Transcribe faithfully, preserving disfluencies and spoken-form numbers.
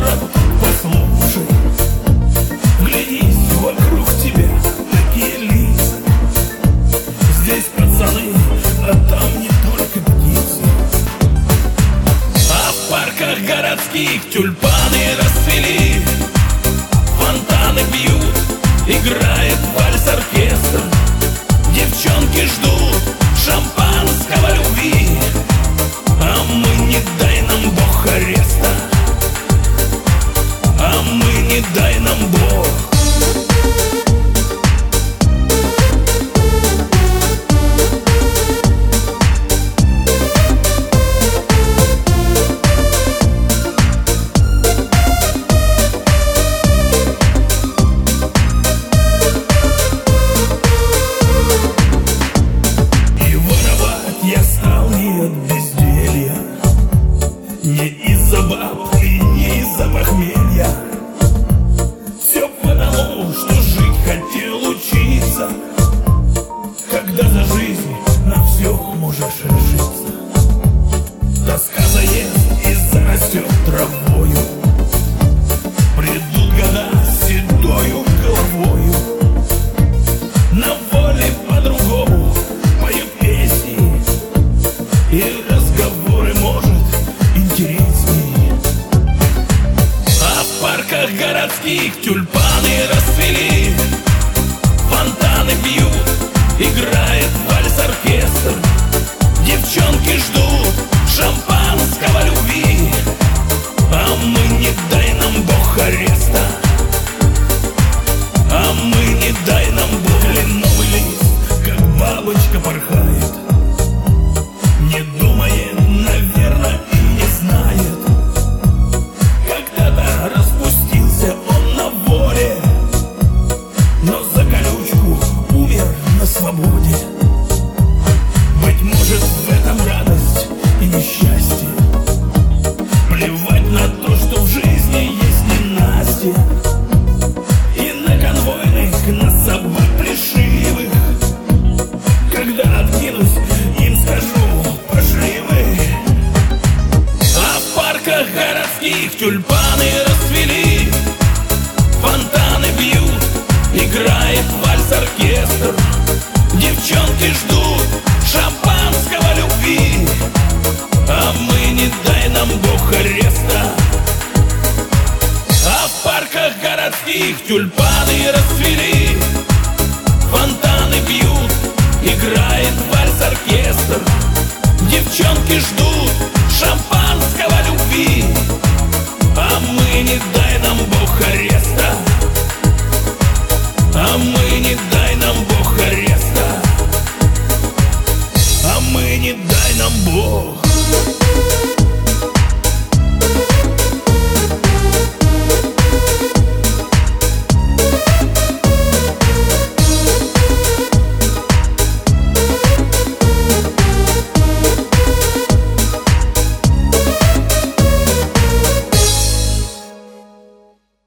город, послушай, вглядись вокруг тебя, такие лица. Здесь пацаны, а там не только птицы. А в парках городских тюльпаны расцвели, фонтаны бьют, играет вальс-оркестр. Девчонки ждут шампанского любви, а мы не дай нам Бог ареста, а мы не дай нам Бог. Я стал не от безделья, не из-за баб и не из-за похмелья. Все потому, что жить хотел учиться, когда за жизнь на все можешь решиться. Тоска заест и зарастет травою, придут года с седою головою. На воле по-другому поют песни, и разговоры, может, интереснее. А в парках городских тюльпаны расцвели, фонтаны бьют, играет вальс-оркестр. Девчонки ждут шампанского любви, а мы не дай нам Бог ареста, а мы не дай нам Бог. Кленовый лист, как бабочка, порхает, не думает, наверное, и не знает. Когда-то распустился он на воле, но за колючку умер на свободе. Быть может, в этом радость и несчастье, плевать на то, что в жизни есть ненастье. И на конвойных, на собак плешивых, когда откинусь, им скажу: пошли вы. А в парках городских тюльпаны расцвели, фонтаны бьют, играет вальс-оркестр. Девчонки ждут шампанского любви, а мы не дай нам Бог ареста. А в парках городских тюльпаны расцвели, фонтаны бьют, играет вальс-оркестр. Девчонки ждут шампанского любви,